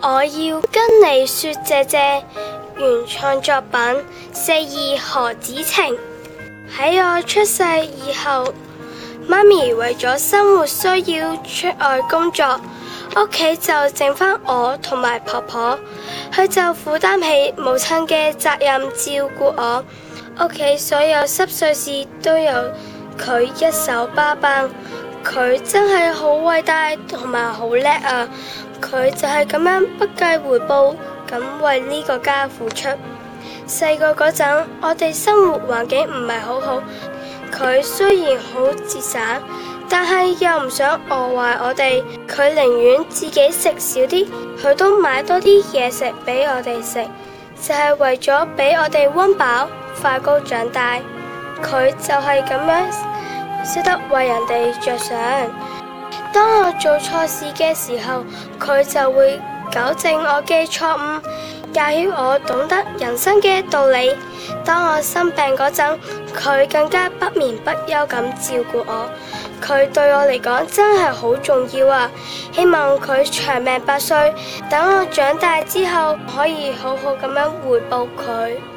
我要跟你說謝謝。原創作品4·2何梓晴。喺我出世以後，媽咪為咗生活需要出外工作，屋企就剩返我同埋婆婆，佢就負擔起母親嘅責任照顧我，屋企所有濕碎事都由佢一手包辦。佢真係好偉大同埋好叻啊！佢就係咁樣不計回報咁為呢個家付出。細個嗰陣，我哋生活環境唔係好好，佢雖然好節省，但係又唔想餓壞我哋，佢寧願自己食少啲，佢都買多啲嘢食俾我哋食，就係為咗俾我哋溫飽快高長大。佢就係咁樣識得為人哋着想。當我做錯事嘅時候，佢就會糾正我嘅錯誤，教曉我懂得人生嘅道理。當我生病嗰陣，佢更加不眠不休咁照顧我。佢對我嚟講真係好重要啊！希望佢長命百歲，等我長大之後可以好好咁樣回報佢。